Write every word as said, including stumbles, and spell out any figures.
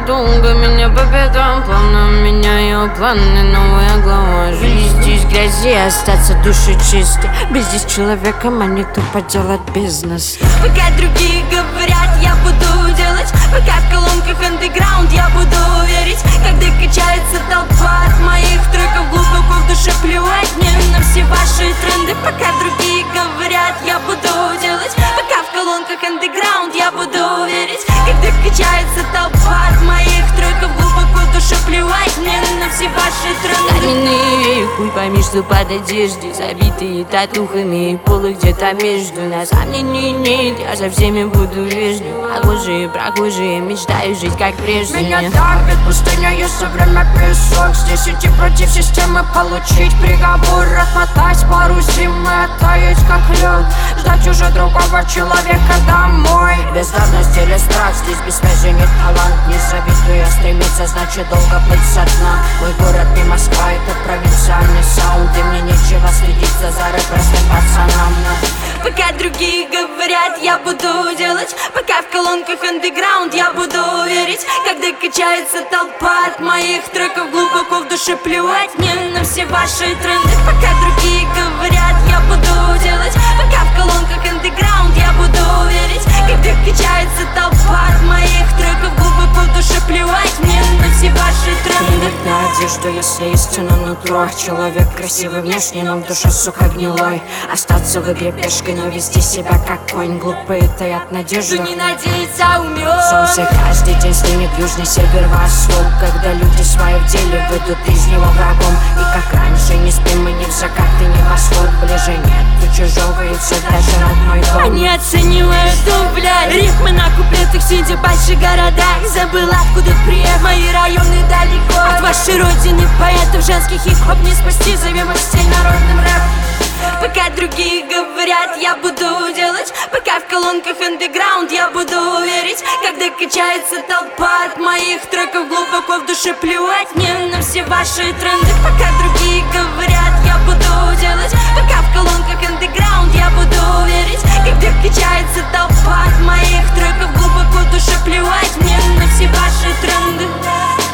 долго меня по пятам, плавно меняю планы, новая глава. Жизнь здесь грязи, остаться души чистой. Без здесь человеком, а не тупо делать бизнес. Пока другие говорят, я буду делать. Пока в колонках андеграунд, я буду верить. Когда качается толпа от моих треков, глубоко в душе плевать мне на все ваши тренды. Пока другие говорят, я буду делать. Пока в колонках андеграунд, я буду верить. Когда качается толпа от моих треков, глубоко в душе плевать мне на все ваши тренды. Каменные, хуй пойми, что под одеждой, забитые татухами, полы где-то между нас. А мне не нет, я со всеми буду вежлив. Отхожие, прохожие, мечтаю жить как прежде. Меня давит пустыня, если время песок. Здесь идти против системы, получить приговор. Отмотать пару зим и оттаять как лед. Ждать уже другого человека домой. Бездарность или страх, здесь без связи нет талант. Не завидую, стремиться, значит долго плыть со дна. Мой город не Москва, это провинциальный саунд. И мне нечего следить за зарой простым пацанам. Пока другие говорят, я буду делать. Пока в колонках андеграунд, я буду верить. Когда качается толпа от моих треков, глубоко в душе плевать мне на все ваши тренды. Пока другие говорят, я буду делать. Пока в колонках андеграунд, я буду верить. Когда качается толпа от моих треков, глубоко в душе плевать мне на все ваши тренды. На одежду, если истина нутро. Человек красивый внешне, но в душе, сука, гнилой. Остаться в игре пешкой, но вести себя как конь. Глупые таят надежду, не надеется, а умрет. Солнце каждый день стынет южный, север, восток. Когда люди свои в деле выйдут из него врагом. И как раньше, не спим мы ни в закат и ни в восход. Ближе нет у чужого и все даже родной дом. Они оценивают, что, блядь, рифмы на куплетах, сидя в больших городах. Забыла, откуда приехал, мои районы далеко от вашей родины. Поэтов женских хип-хоп не спасти, зовем их всей народным рэп. Пока другие говорят, я буду делать. Пока в колонках андеграунд, я буду верить. Когда качается толпа от моих треков, глубоко в душе плевать мне на все ваши тренды. Пока другие говорят, я буду делать. Пока в колонках андеграунд, я буду верить. Когда качается толпа от моих треков, глубоко в душе плевать мне на все ваши тренды.